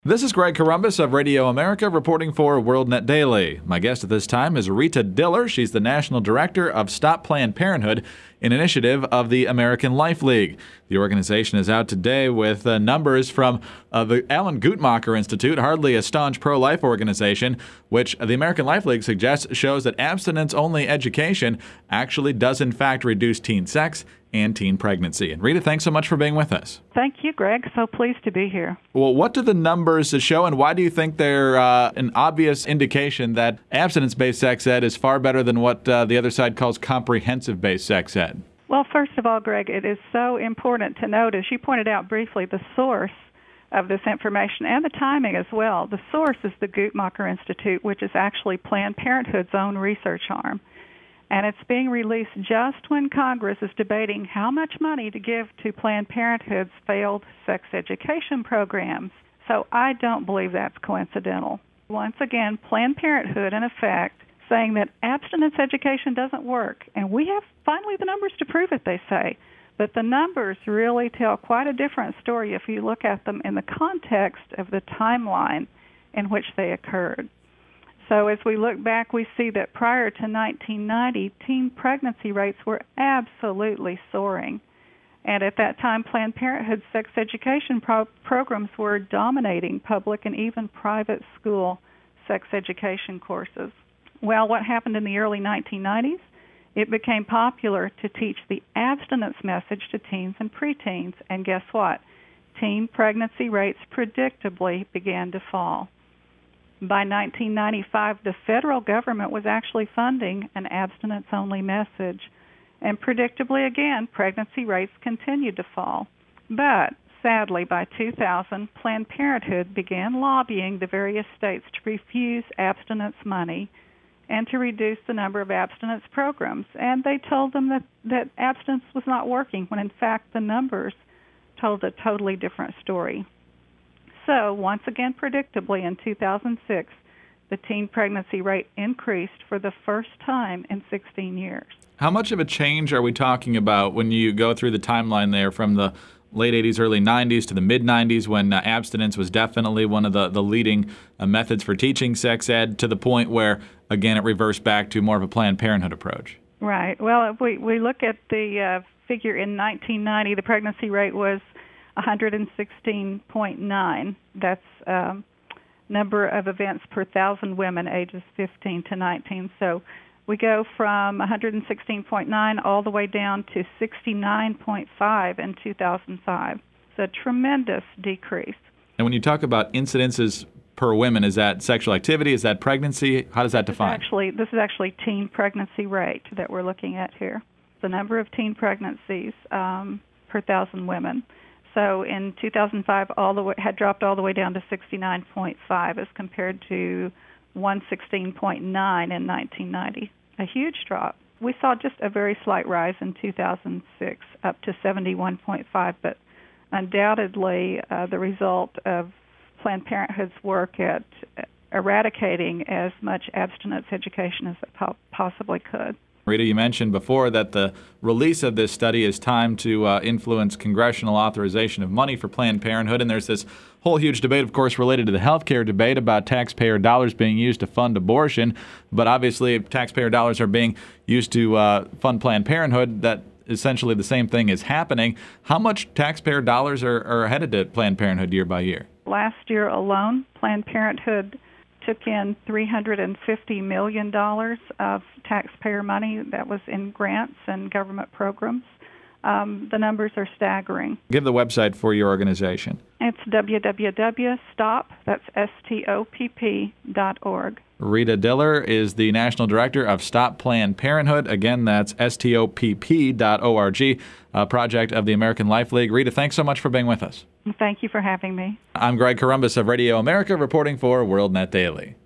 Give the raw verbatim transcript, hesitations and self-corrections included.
This is Greg Corombos of Radio America reporting for WorldNet Daily. My guest at this time is Rita Diller. She's the National Director of Stop Planned Parenthood, an initiative of the American Life League. The organization is out today with uh, numbers from uh, the Alan Guttmacher Institute, hardly a staunch pro-life organization, which the American Life League suggests shows that abstinence-only education actually does in fact reduce teen sex and teen pregnancy. And Rita, thanks so much for being with us. Thank you, Greg. So pleased to be here. Well, what do the numbers show, and why do you think they're uh, an obvious indication that abstinence-based sex ed is far better than what uh, the other side calls comprehensive-based sex ed? Well, first of all, Greg, it is so important to note, as you pointed out briefly, the source of this information and the timing as well. The source is the Guttmacher Institute, which is actually Planned Parenthood's own research arm. And it's being released just when Congress is debating how much money to give to Planned Parenthood's failed sex education programs. So I don't believe that's coincidental. Once again, Planned Parenthood, in effect, saying that abstinence education doesn't work. And we have finally the numbers to prove it, they say. But the numbers really tell quite a different story if you look at them in the context of the timeline in which they occurred. So as we look back, we see that prior to nineteen ninety, teen pregnancy rates were absolutely soaring. And at that time, Planned Parenthood sex education pro- programs were dominating public and even private school sex education courses. Well, what happened in the early nineteen nineties? It became popular to teach the abstinence message to teens and preteens. And guess what? Teen pregnancy rates predictably began to fall. By nineteen ninety-five, the federal government was actually funding an abstinence-only message. And predictably, again, pregnancy rates continued to fall. But sadly, by two thousand, Planned Parenthood began lobbying the various states to refuse abstinence money and to reduce the number of abstinence programs. And they told them that, that abstinence was not working, when in fact the numbers told a totally different story. So, once again, predictably, in two thousand six, the teen pregnancy rate increased for the first time in sixteen years. How much of a change are we talking about when you go through the timeline there from the late eighties, early nineties to the mid-nineties, when uh, abstinence was definitely one of the, the leading uh, methods for teaching sex ed, to the point where, again, it reversed back to more of a Planned Parenthood approach? Right. Well, if we, we look at the uh, figure in nineteen ninety, the pregnancy rate was one hundred sixteen point nine. That's um, number of events per thousand women ages fifteen to nineteen. So we go from one hundred sixteen point nine all the way down to sixty-nine point five in two thousand five. It's a tremendous decrease. And when you talk about incidences per women, is that sexual activity? Is that pregnancy? How does that define? This is actually, this is actually teen pregnancy rate that we're looking at here. The number of teen pregnancies um, per thousand women. So in two thousand five, all the way, had dropped all the way down to sixty-nine point five as compared to one hundred sixteen point nine in nineteen ninety. A huge drop. We saw just a very slight rise in two thousand six, up to seventy-one point five, but undoubtedly uh, the result of Planned Parenthood's work at eradicating as much abstinence education as it po- possibly could. Rita, you mentioned before that the release of this study is timed to uh, influence congressional authorization of money for Planned Parenthood, and there's this whole huge debate, of course, related to the health care debate about taxpayer dollars being used to fund abortion. But obviously, if taxpayer dollars are being used to uh, fund Planned Parenthood, that essentially the same thing is happening. How much taxpayer dollars are, are headed to Planned Parenthood year by year? Last year alone, Planned Parenthood took in three hundred fifty million dollars of taxpayer money that was in grants and government programs. Um, the numbers are staggering. Give the website for your organization. It's w w w dot stop, that's S T O P P, dot org. Rita Diller is the National Director of Stop Planned Parenthood. Again, that's S T O P P dot org, a project of the American Life League. Rita, thanks so much for being with us. Thank you for having me. I'm Greg Corombos of Radio America reporting for WorldNet Daily.